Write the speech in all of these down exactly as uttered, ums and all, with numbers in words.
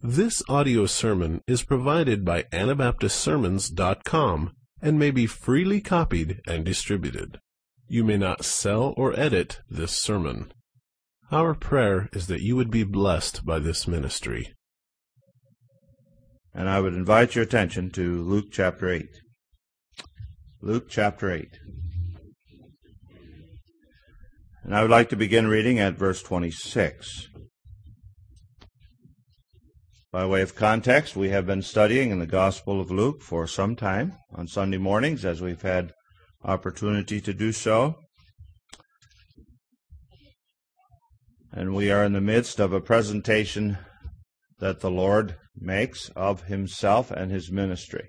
This audio sermon is provided by Anabaptist Sermons dot com and may be freely copied and distributed. You may not sell or edit this sermon. Our prayer is that you would be blessed by this ministry. And I would invite your attention to Luke chapter eight. Luke chapter eight. And I would like to begin reading at verse twenty-six. By way of context, we have been studying in the Gospel of Luke for some time on Sunday mornings as we've had opportunity to do so. And we are in the midst of a presentation that the Lord makes of himself and his ministry.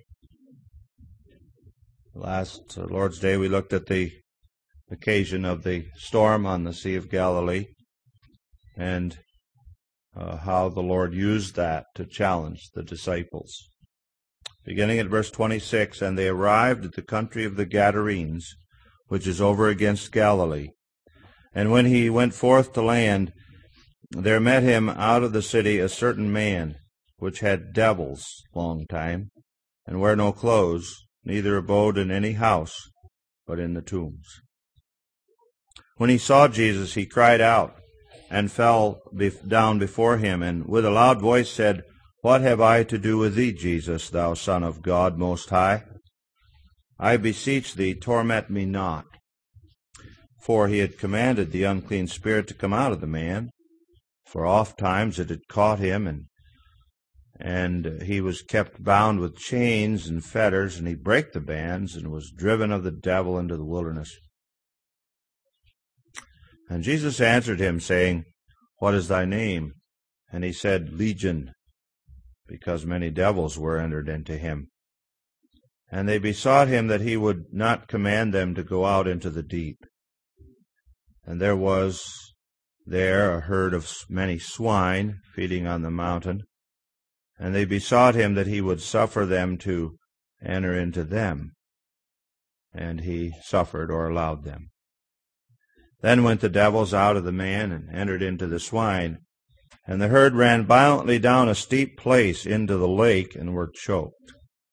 Last uh, Lord's Day we looked at the occasion of the storm on the Sea of Galilee and uh, how the Lord used that to challenge the disciples. Beginning at verse twenty-six, and they arrived at the country of the Gadarenes, which is over against Galilee. And when he went forth to land, there met him out of the city a certain man, which had devils long time, and wear no clothes, neither abode in any house, but in the tombs. When he saw Jesus, he cried out, and fell down before him, and with a loud voice said, What have I to do with thee, Jesus, thou Son of God Most High? I beseech thee, torment me not. For he had commanded the unclean spirit to come out of the man, for oft times it had caught him, and and he was kept bound with chains and fetters, and he brake the bands, and was driven of the devil into the wilderness. And Jesus answered him, saying, What is thy name? And he said, Legion, because many devils were entered into him. And they besought him that he would not command them to go out into the deep. And there was there a herd of many swine feeding on the mountain, and they besought him that he would suffer them to enter into them. And he suffered or allowed them. Then went the devils out of the man and entered into the swine, and the herd ran violently down a steep place into the lake and were choked.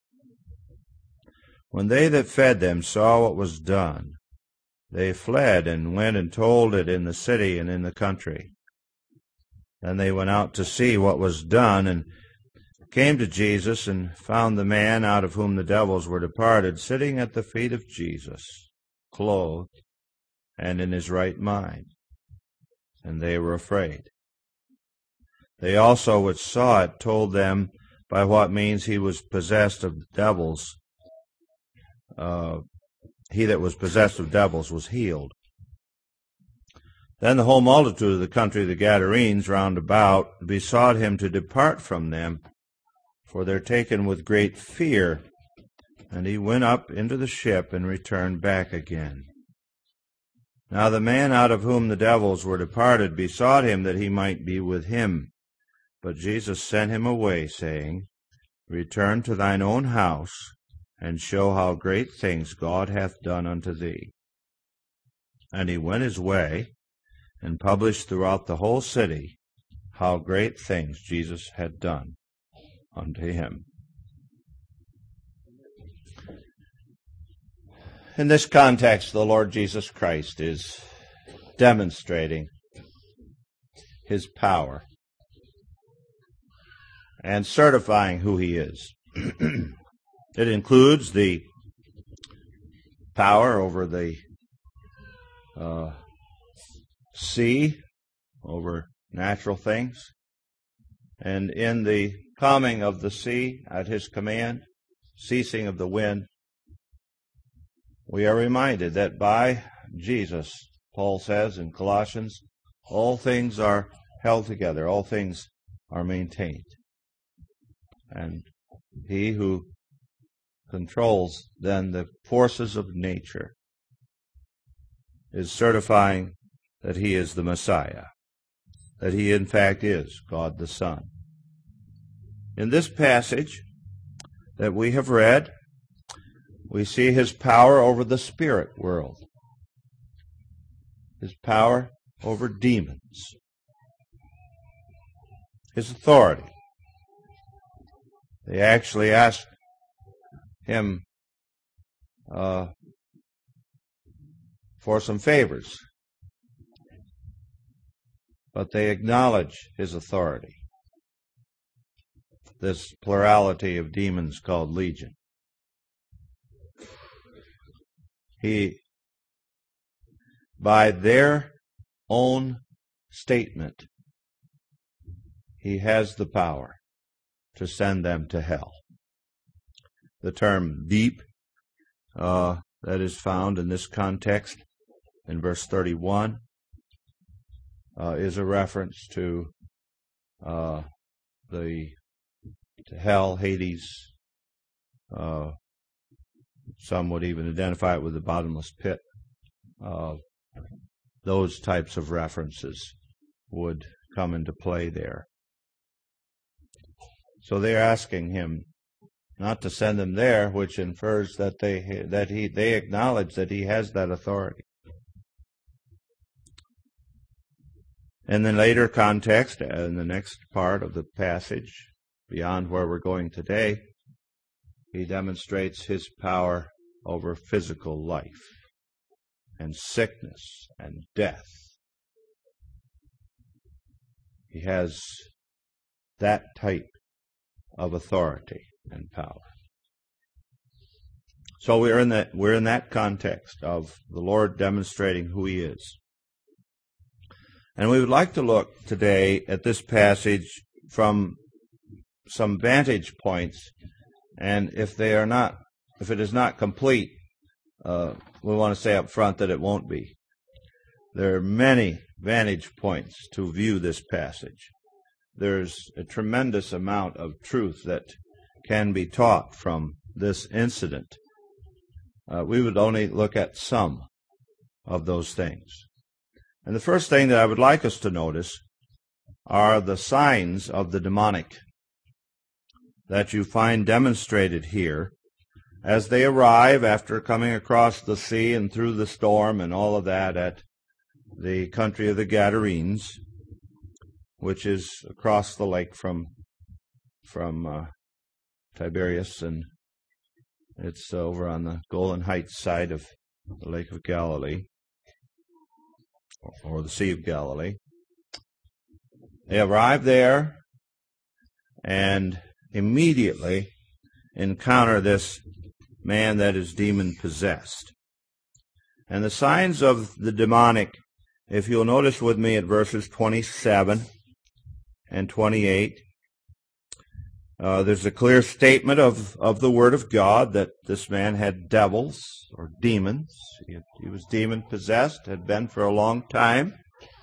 When they that fed them saw what was done, they fled and went and told it in the city and in the country. Then they went out to see what was done, and came to Jesus, and found the man out of whom the devils were departed, sitting at the feet of Jesus, clothed, and in his right mind. And they were afraid. They also which saw it told them by what means he was possessed of devils. Uh, he that was possessed of devils was healed. Then the whole multitude of the country of the Gadarenes round about besought him to depart from them, for they're taken with great fear. And he went up into the ship and returned back again. Now the man out of whom the devils were departed besought him that he might be with him. But Jesus sent him away, saying, Return to thine own house, and show how great things God hath done unto thee. And he went his way, and published throughout the whole city how great things Jesus had done unto him. In this context, the Lord Jesus Christ is demonstrating his power and certifying who he is. It includes the power over the uh, sea, over natural things, and in the calming of the sea at his command, ceasing of the wind, we are reminded that by Jesus, Paul says in Colossians, all things are held together, all things are maintained. And he who controls then the forces of nature is certifying that he is the Messiah, that he in fact is God the Son. In this passage that we have read, we see his power over the spirit world, his power over demons, his authority They actually asked him uh, for some favors, but they acknowledge his authority. This plurality of demons called Legion. He, by their own statement, he has the power to send them to hell. The term deep uh, that is found in this context in verse thirty-one uh, is a reference to uh, the to hell, Hades. Uh, some would even identify it with the bottomless pit. Uh, those types of references would come into play there. So they're asking him not to send them there, which infers that they that he they acknowledge that he has that authority. In the later context, in the next part of the passage, beyond where we're going today, he demonstrates his power over physical life and sickness and death. He has that type of authority and power. So we're in that we're in that context of the Lord demonstrating who he is. And we would like to look today at this passage from some vantage points, and if they are not, if it is not complete, uh, we want to say up front that it won't be. There are many vantage points to view this passage. There's a tremendous amount of truth that can be taught from this incident. Uh, we would only look at some of those things. And the first thing that I would like us to notice are the signs of the demonic that you find demonstrated here as they arrive after coming across the sea and through the storm and all of that at the country of the Gadarenes, which is across the lake from from uh, Tiberias, and it's over on the Golan Heights side of the Lake of Galilee, or the Sea of Galilee. They arrive there and immediately encounter this man that is demon-possessed. And the signs of the demonic, if you'll notice with me at verses twenty-seven and twenty-eight, uh, there's a clear statement of, of the Word of God that this man had devils or demons. He, he was demon-possessed, had been for a long time.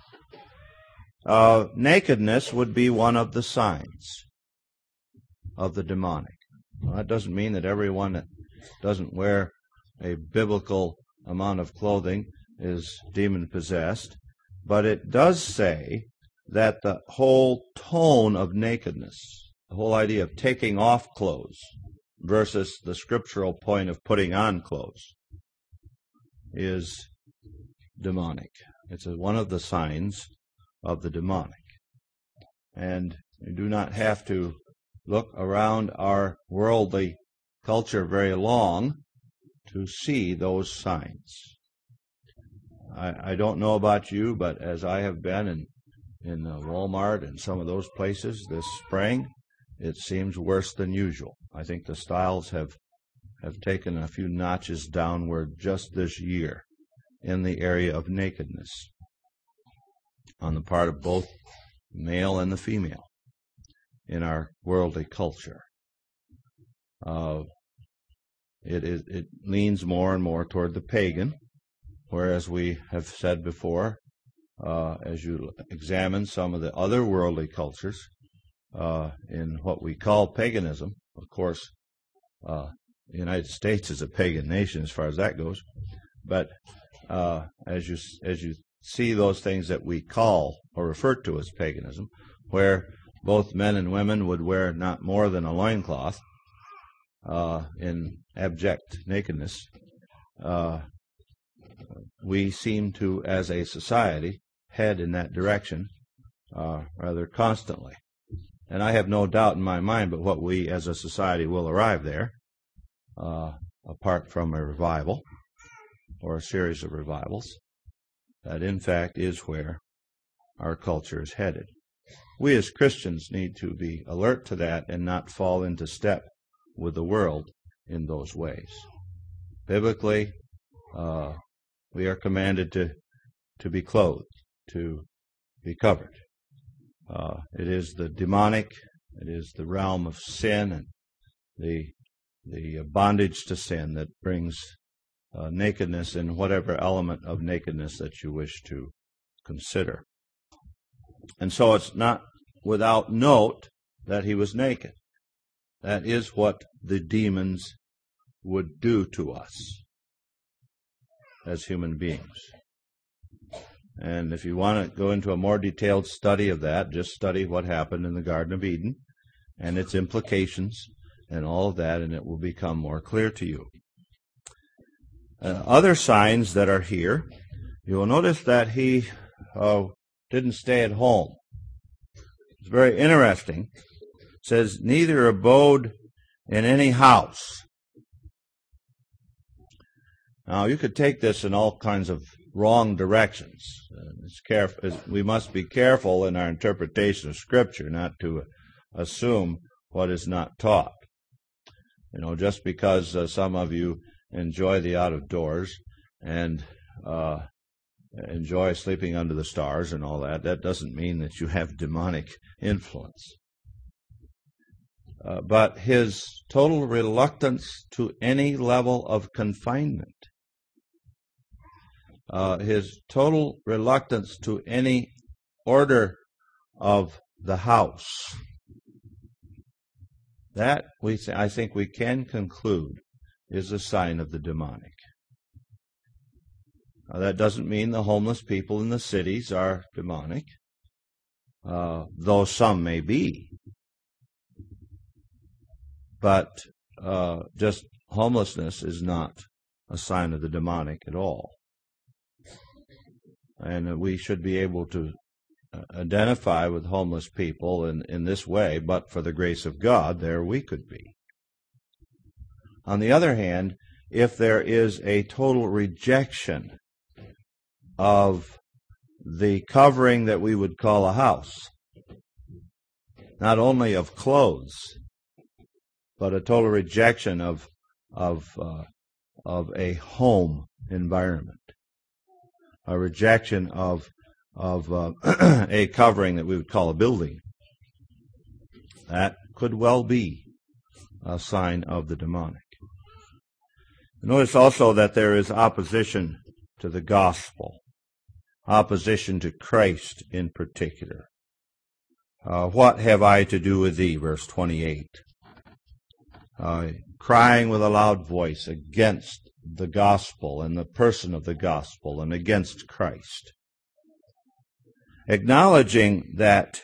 Uh, nakedness would be one of the signs of the demonic. Well, that doesn't mean that everyone that doesn't wear a biblical amount of clothing is demon-possessed, but it does say that the whole tone of nakedness, the whole idea of taking off clothes versus the scriptural point of putting on clothes, is demonic. It's a, one of the signs of the demonic. And you do not have to look around our worldly culture very long to see those signs. I, I don't know about you, but as I have been in, in uh, Walmart and some of those places this spring, it seems worse than usual. I think the styles have, have taken a few notches downward just this year in the area of nakedness on the part of both male and the female in our worldly culture. Uh, it, it, it leans more and more toward the pagan, whereas we have said before, uh, as you examine some of the other worldly cultures uh, in what we call paganism, of course, uh, the United States is a pagan nation as far as that goes, but uh, as you as you see those things that we call or refer to as paganism, where both men and women would wear not more than a loincloth uh, in abject nakedness, uh, we seem to, as a society, head in that direction uh, rather constantly. and I have no doubt in my mind but what we as a society will arrive there, uh, apart from a revival or a series of revivals. That, in fact, is where our culture is headed. We as Christians need to be alert to that and not fall into step with the world in those ways. Biblically, uh, we are commanded to, to be clothed, to be covered. Uh, it is the demonic, it is the realm of sin and the, the bondage to sin that brings uh, nakedness in whatever element of nakedness that you wish to consider. And so it's not without note that he was naked. That is what the demons would do to us as human beings. And if you want to go into a more detailed study of that, just study what happened in the Garden of Eden and its implications and all of that, and it will become more clear to you. Uh, other signs that are here, you will notice that he uh, didn't stay at home. It's very interesting. It says, neither abode in any house. Now, you could take this in all kinds of wrong directions. Uh, it's careful, we must be careful in our interpretation of Scripture not to assume what is not taught. You know, just because uh, some of you enjoy the out of doors and uh, enjoy sleeping under the stars and all that, that doesn't mean that you have demonic influence. Uh, but his total reluctance to any level of confinement, uh, his total reluctance to any order of the house, that we th- I think we can conclude is a sign of the demonic. Now, that doesn't mean the homeless people in the cities are demonic, uh, though some may be. But uh, just homelessness is not a sign of the demonic at all. And we should be able to identify with homeless people in, in this way, but for the grace of God, there we could be. On the other hand, if there is a total rejection of the covering that we would call a house, not only of clothes, but a total rejection of of uh, of a home environment, a rejection of of uh, a covering that we would call a building, that could well be a sign of the demonic. Notice also that there is opposition to the gospel, opposition to Christ in particular. Uh, what have I to do with thee, verse twenty-eight. Uh, crying with a loud voice against the gospel and the person of the gospel and against Christ. Acknowledging that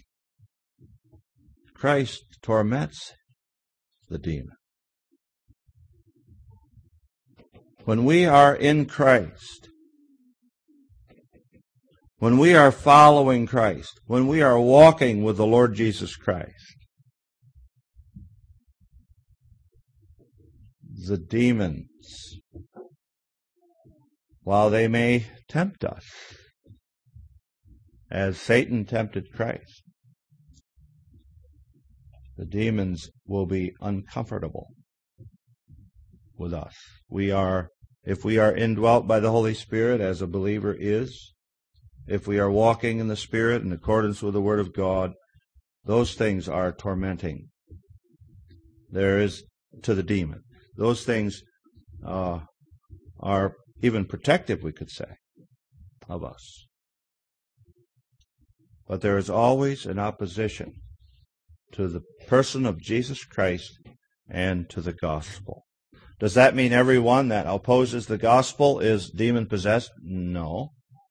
Christ torments the demon. When we are in Christ, when we are following Christ, when we are walking with the Lord Jesus Christ, the demons, while they may tempt us, as Satan tempted Christ, the demons will be uncomfortable with us. We are, if we are indwelt by the Holy Spirit, as a believer is, if we are walking in the Spirit in accordance with the Word of God, those things are tormenting. There is to the demon. Those things uh, are even protective, we could say, of us. But there is always an opposition to the person of Jesus Christ and to the gospel. Does that mean everyone that opposes the gospel is demon-possessed? No.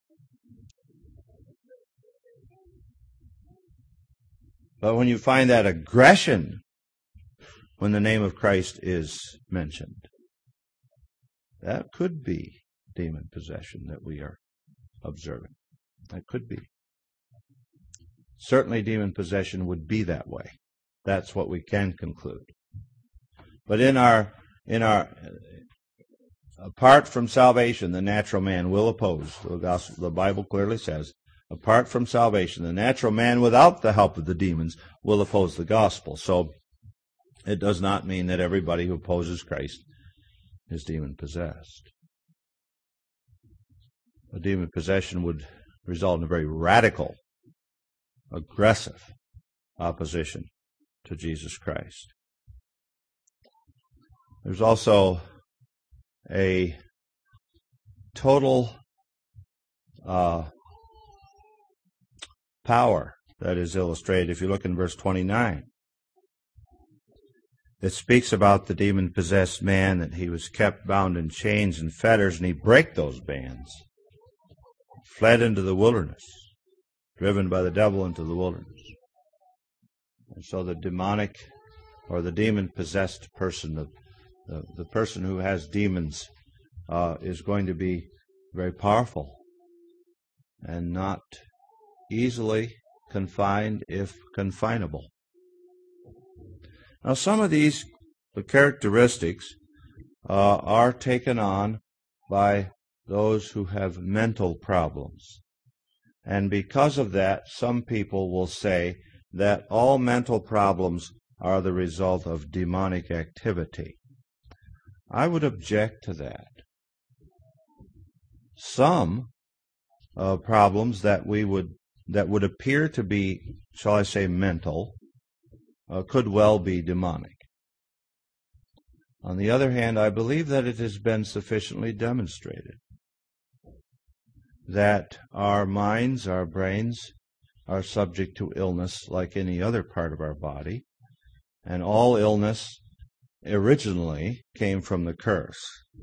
But when you find that aggression when the name of Christ is mentioned, that could be demon possession that we are observing. That could be. certainly demon possession would be that way. That's what we can conclude. But in our, in our, apart from salvation, the natural man will oppose. The gospel, the Bible clearly says, apart from salvation, the natural man, without the help of the demons, will oppose the gospel. So it does not mean that everybody who opposes Christ is demon-possessed. A demon possession would result in a very radical, aggressive opposition to Jesus Christ. There's also a total uh, power that is illustrated. If you look in verse twenty-nine, it speaks about the demon-possessed man, that he was kept bound in chains and fetters, and he brake those bands, fled into the wilderness, driven by the devil into the wilderness. And so the demonic or the demon-possessed person, the, the, the person who has demons, uh, is going to be very powerful and not easily confined, if confinable. Now, some of these characteristics uh, are taken on by those who have mental problems. And because of that, some people will say that all mental problems are the result of demonic activity. I would object to that. Some uh, problems that we would that would appear to be, shall I say, mental, uh, could well be demonic. On the other hand, I believe that it has been sufficiently demonstrated that our minds, our brains, are subject to illness like any other part of our body, and all illness originally came from the curse.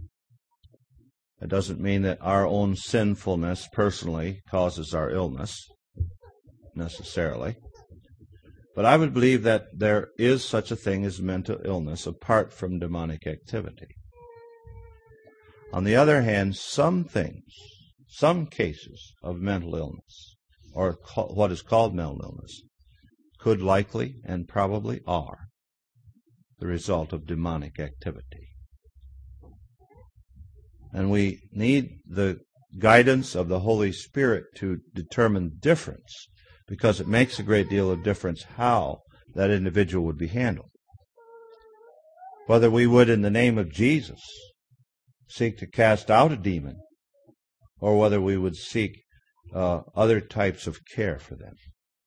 It doesn't mean that our own sinfulness personally causes our illness, necessarily. But I would believe that there is such a thing as mental illness apart from demonic activity. On the other hand, some things, some cases of mental illness, or what is called mental illness, could likely and probably are the result of demonic activity. And we need the guidance of the Holy Spirit to determine difference, because it makes a great deal of difference how that individual would be handled. Whether we would, in the name of Jesus, seek to cast out a demon, or whether we would seek uh, other types of care for them.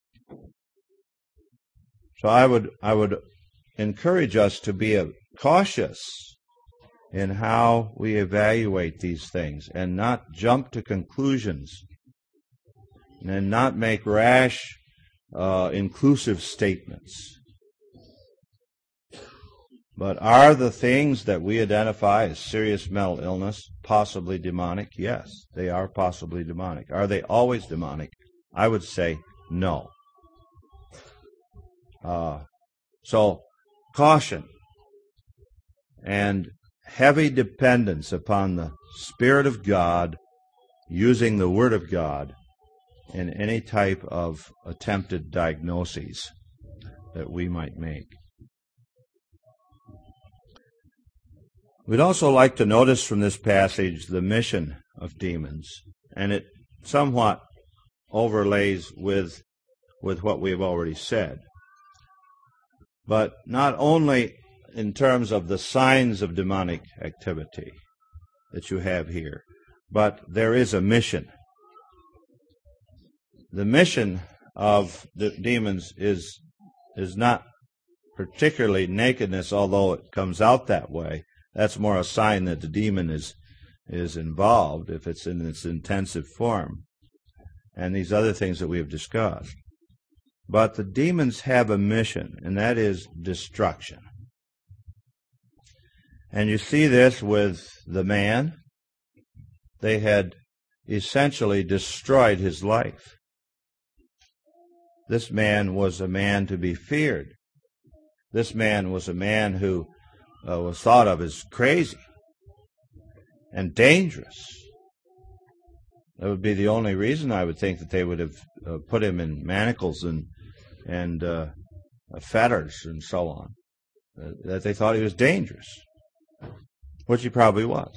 So I would I would encourage us to be uh, cautious in how we evaluate these things, and not jump to conclusions, and not make rash, uh, inclusive statements. But are the things that we identify as serious mental illness possibly demonic? Yes, they are possibly demonic. Are they always demonic? I would say no. Uh, so, caution and heavy dependence upon the Spirit of God, using the Word of God in any type of attempted diagnoses that we might make. We'd also like to notice from this passage the mission of demons, and it somewhat overlays with, with what we have already said. But not only in terms of the signs of demonic activity that you have here, but there is a mission. The mission of the demons is is not particularly nakedness, although it comes out that way. That's more a sign that the demon is is involved if it's in its intensive form, and these other things that we have discussed. But the demons have a mission, and that is destruction. And you see this with the man. They had essentially destroyed his life. This man was a man to be feared. This man was a man who uh, was thought of as crazy and dangerous. That would be the only reason I would think that they would have uh, put him in manacles and and uh, fetters and so on. Uh, that they thought he was dangerous, which he probably was.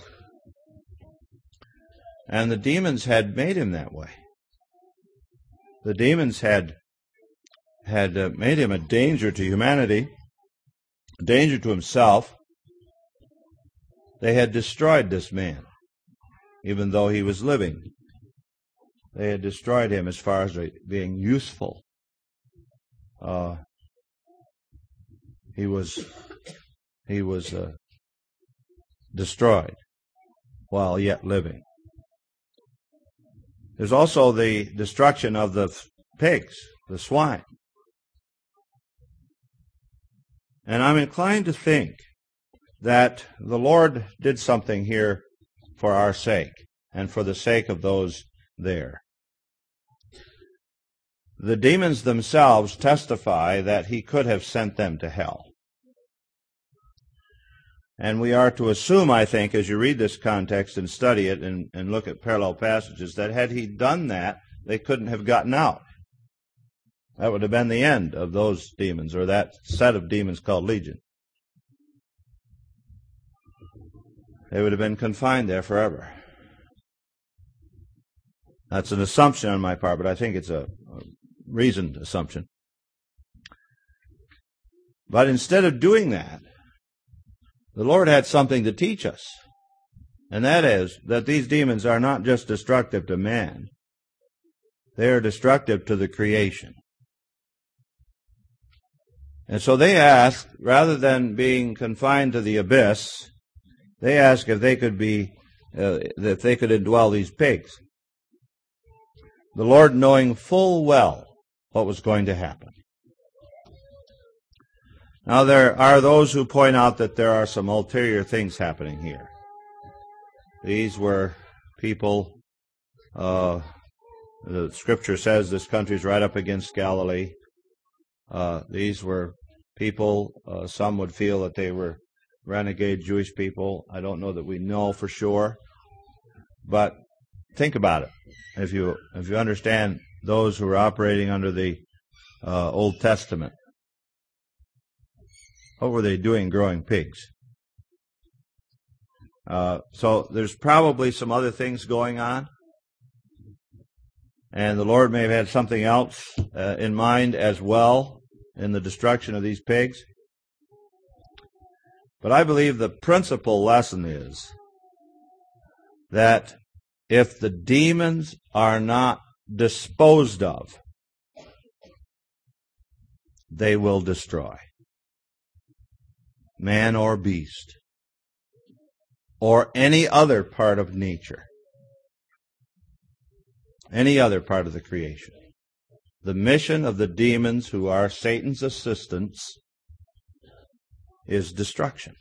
And the demons had made him that way. The demons had had uh, made him a danger to humanity, a danger to himself. They had destroyed this man, even though he was living. They had destroyed him as far as being useful. Uh, he was he was uh, destroyed while yet living. There's also the destruction of the pigs, the swine. And I'm inclined to think that the Lord did something here for our sake and for the sake of those there. The demons themselves testify that he could have sent them to hell. And we are to assume, I think, as you read this context and study it and, and look at parallel passages, that had he done that, they couldn't have gotten out. That would have been the end of those demons, or that set of demons called Legion. They would have been confined there forever. That's an assumption on my part, but I think it's a, a reasoned assumption. But instead of doing that, the Lord had something to teach us. And that is that these demons are not just destructive to man. They are destructive to the creation. And so they ask, rather than being confined to the abyss, they ask if they could be, uh, if they could indwell these pigs. The Lord knowing full well what was going to happen. Now there are those who point out that there are some ulterior things happening here. These were people, uh, the Scripture says this country's right up against Galilee. Uh, these were people, uh, some would feel that they were renegade Jewish people. I don't know that we know for sure. But think about it. If you if you understand those who are operating under the uh, Old Testament, what were they doing growing pigs? Uh, so there's probably some other things going on. And the Lord may have had something else uh, in mind as well in the destruction of these pigs. But I believe the principal lesson is that if the demons are not disposed of, they will destroy man or beast or any other part of nature, any other part of the creation. The mission of the demons, who are Satan's assistants, is destruction.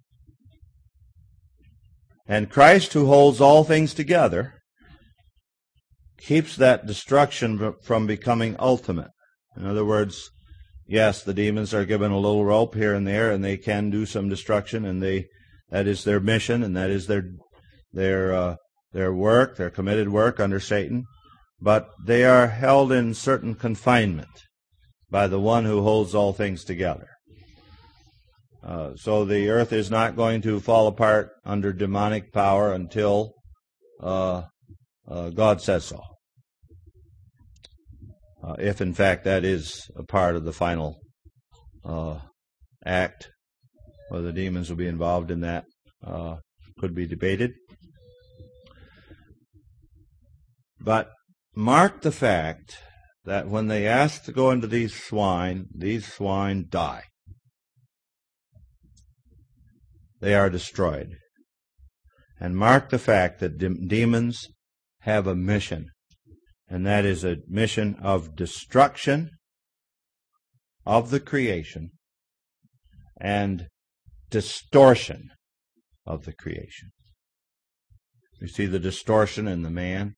And Christ, who holds all things together, keeps that destruction from becoming ultimate. In other words, yes, the demons are given a little rope here and there, and they can do some destruction, and they that is their mission, and that is their their uh, their work, their committed work under Satan. But they are held in certain confinement by the one who holds all things together. Uh, so the earth is not going to fall apart under demonic power until uh, uh, God says so. Uh, if, in fact, that is a part of the final uh, act, whether the demons will be involved in that uh, could be debated. But mark the fact that when they ask to go into these swine, these swine die. They are destroyed. And mark the fact that de- demons have a mission, and that is a mission of destruction of the creation and distortion of the creation. You see the distortion in the man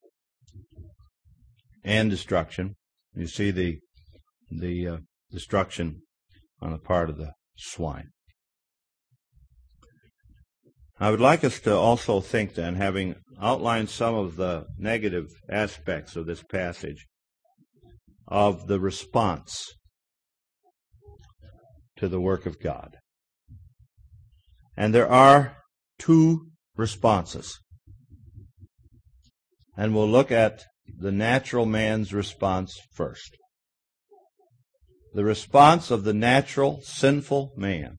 and destruction. You see the the uh, destruction on the part of the swine. I would like us to also think then, having outlined some of the negative aspects of this passage, of the response to the work of God. And there are two responses. And we'll look at the natural man's response first. The response of the natural, sinful man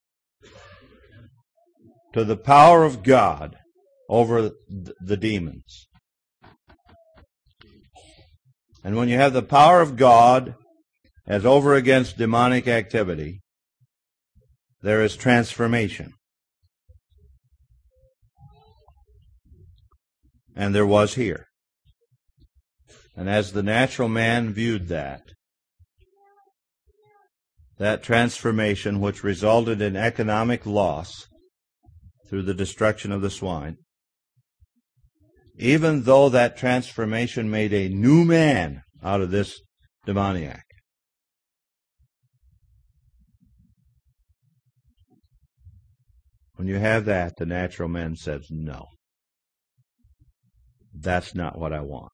to the power of God over the demons. And when you have the power of God as over against demonic activity, there is transformation. And there was here. And as the natural man viewed that, that transformation which resulted in economic loss through the destruction of the swine, even though that transformation made a new man out of this demoniac, when you have that, the natural man says, no, that's not what I want.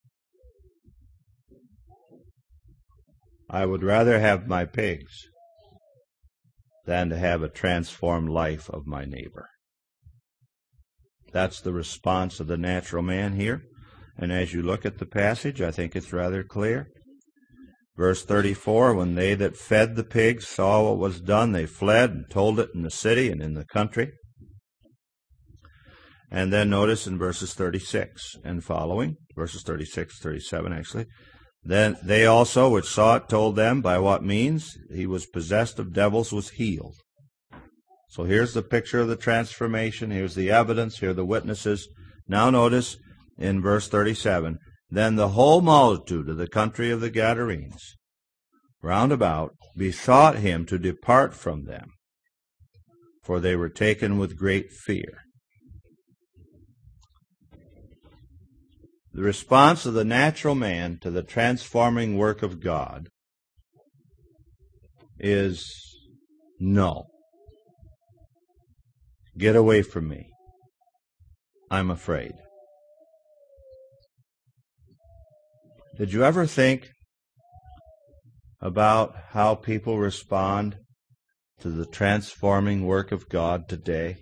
I would rather have my pigs than to have a transformed life of my neighbor. That's the response of the natural man here. And as you look at the passage, I think it's rather clear. Verse thirty-four, when they that fed the pigs saw what was done, they fled and told it in the city and in the country. And then notice in verses thirty-six and following, verses thirty-six, thirty-seven actually, then they also which saw it told them by what means he was possessed of devils was healed. So here's the picture of the transformation. Here's the evidence. Here are the witnesses. Now notice in verse thirty-seven, then the whole multitude of the country of the Gadarenes round about besought him to depart from them, for they were taken with great fear. The response of the natural man to the transforming work of God is no. Get away from me. I'm afraid. Did you ever think about how people respond to the transforming work of God today?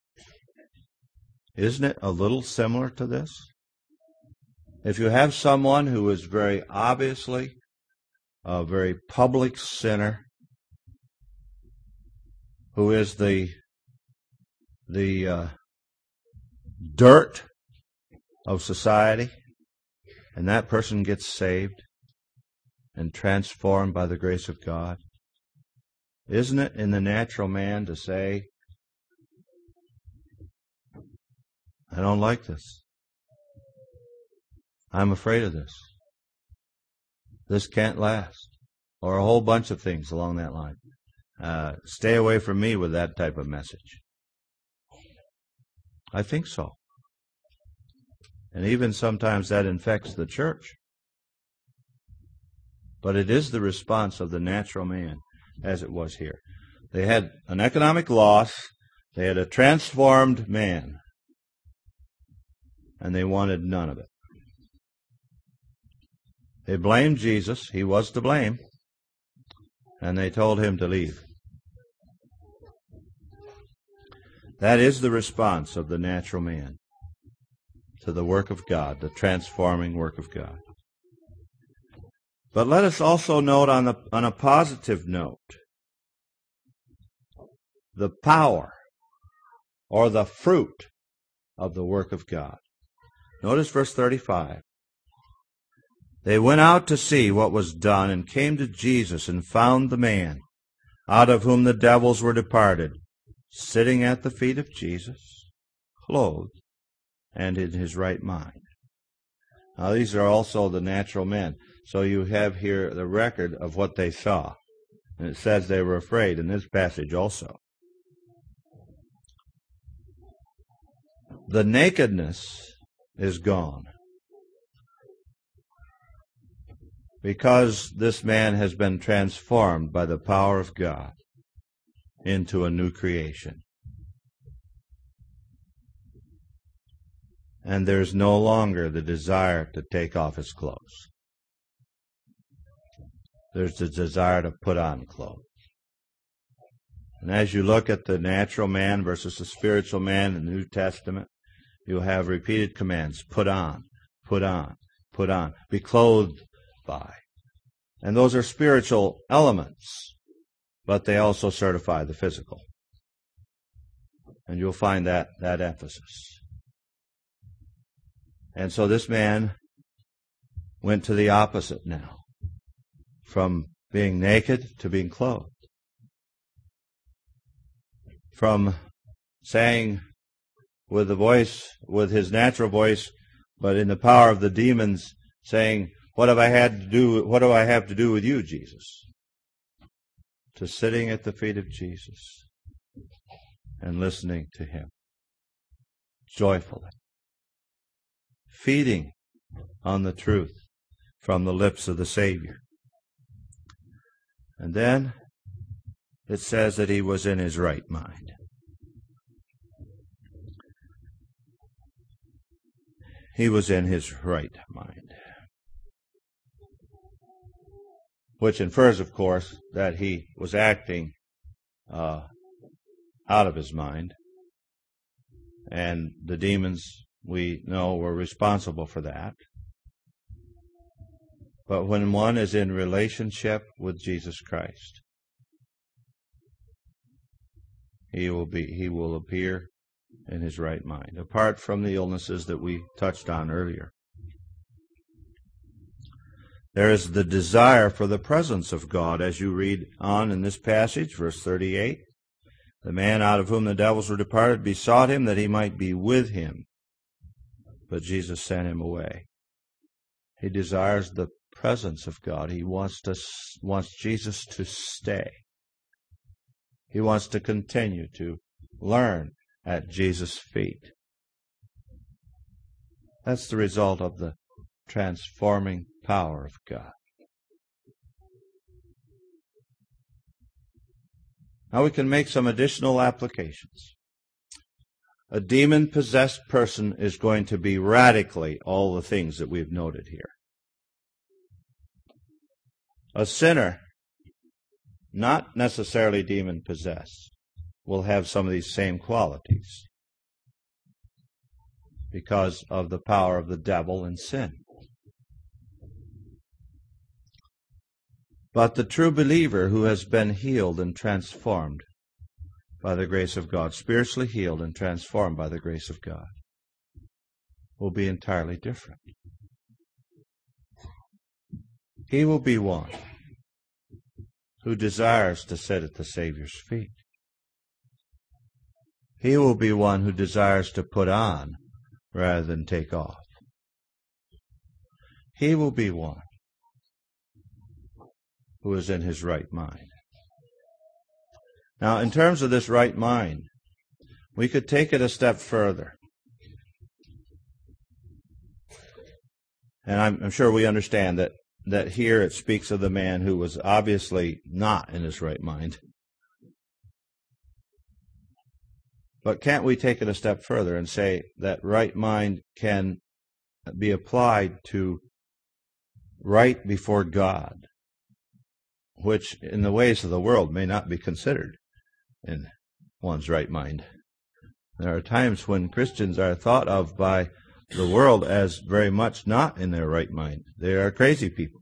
Isn't it a little similar to this? If you have someone who is very obviously a very public sinner, who is the the uh, dirt of society, and that person gets saved and transformed by the grace of God, isn't it in the natural man to say, I don't like this. I'm afraid of this. This can't last. Or a whole bunch of things along that line. Uh, stay away from me with that type of message. I think so. And even sometimes that infects the church. But it is the response of the natural man, as it was here. They had an economic loss. They had a transformed man. And they wanted none of it. They blamed Jesus. He was to blame. And they told him to leave. That is the response of the natural man to the work of God, the transforming work of God. But let us also note on, the, on a positive note, the power or the fruit of the work of God. Notice verse thirty-five. They went out to see what was done and came to Jesus and found the man, out of whom the devils were departed, sitting at the feet of Jesus, clothed and in his right mind. Now these are also the natural men. So you have here the record of what they saw. And it says they were afraid in this passage also. The nakedness is gone. Because this man has been transformed by the power of God into a new creation. and there's no longer the desire to take off his clothes. There's the desire to put on clothes. And as you look at the natural man versus the spiritual man in the New Testament, you'll have repeated commands. Put on, put on, put on. Be clothed by. And those are spiritual elements, but they also certify the physical. And you'll find that, that emphasis. And so this man went to the opposite now. From being naked to being clothed. From saying with the voice, with his natural voice, but in the power of the demons, saying, "What have I had to do? What do I have to do with you, Jesus?" To sitting at the feet of Jesus and listening to him joyfully, feeding on the truth from the lips of the Savior. And then it says that he was in his right mind. He was in his right mind. Which infers, of course, that he was acting uh, out of his mind. And the demons, we know, were responsible for that. But when one is in relationship with Jesus Christ, he will be, he will appear in his right mind, apart from the illnesses that we touched on earlier. There is the desire for the presence of God, as you read on in this passage, verse thirty-eight. The man out of whom the devils were departed besought him that he might be with him, but Jesus sent him away. He desires the presence of God. He wants to wants Jesus to stay. He wants to continue to learn at Jesus' feet. That's the result of the transforming power of God. Now we can make some additional applications. A demon-possessed person is going to be radically all the things that we've noted here. A sinner, not necessarily demon-possessed, will have some of these same qualities because of the power of the devil and sin. But the true believer who has been healed and transformed by the grace of God, spiritually healed and transformed by the grace of God, will be entirely different. He will be one who desires to sit at the Savior's feet. He will be one who desires to put on rather than take off. He will be one who is in his right mind. Now, in terms of this right mind, we could take it a step further. And I'm, I'm sure we understand that, that here it speaks of the man who was obviously not in his right mind. But can't we take it a step further and say that right mind can be applied to right before God, which in the ways of the world may not be considered in one's right mind? There are times when Christians are thought of by the world as very much not in their right mind. They are crazy people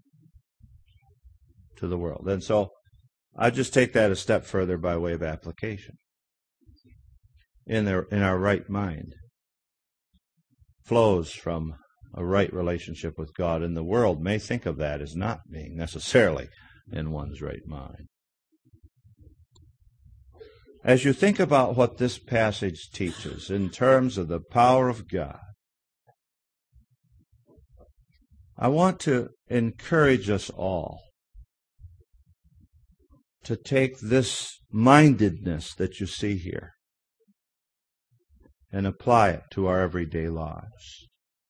to the world. And so I just take that a step further by way of application. In their in our right mind flows from a right relationship with God, and the world may think of that as not being necessarily in one's right mind. As you think about what this passage teaches in terms of the power of God, I want to encourage us all to take this mindedness that you see here and apply it to our everyday lives.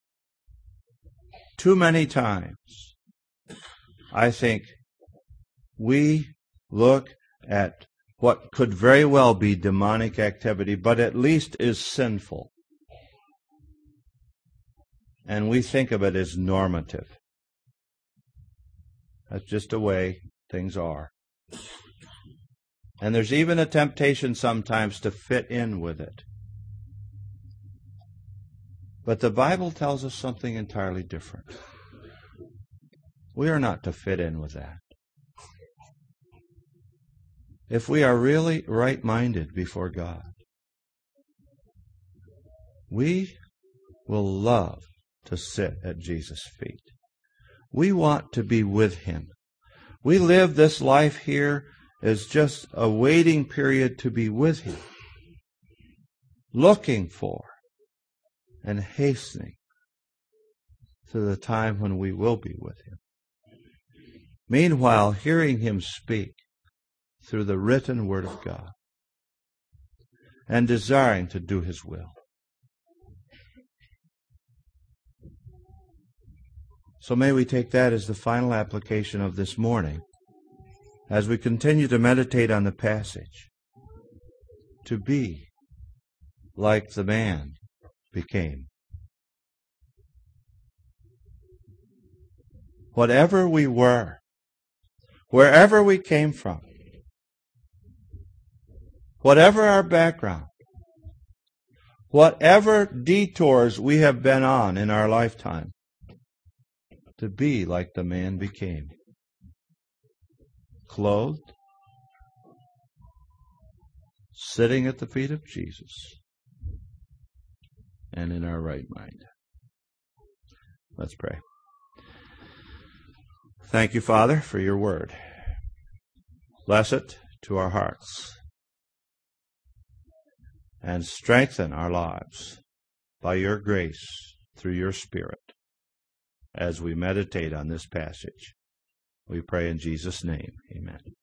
Too many times, I think, we look at what could very well be demonic activity, but at least is sinful. and we think of it as normative. That's just the way things are. And there's even a temptation sometimes to fit in with it. But the Bible tells us something entirely different. We are not to fit in with that. If we are really right-minded before God, we will love to sit at Jesus' feet. We want to be with Him. We live this life here as just a waiting period to be with Him, looking for and hastening to the time when we will be with Him. Meanwhile, hearing Him speak through the written Word of God and desiring to do His will. So may we take that as the final application of this morning as we continue to meditate on the passage, to be like the man became. Whatever we were, wherever we came from, whatever our background, whatever detours we have been on in our lifetime, to be like the man became. Clothed, sitting at the feet of Jesus, and in our right mind. Let's pray. Thank you, Father, for your word. Bless it to our hearts and strengthen our lives by your grace through your Spirit as we meditate on this passage. We pray in Jesus' name. Amen.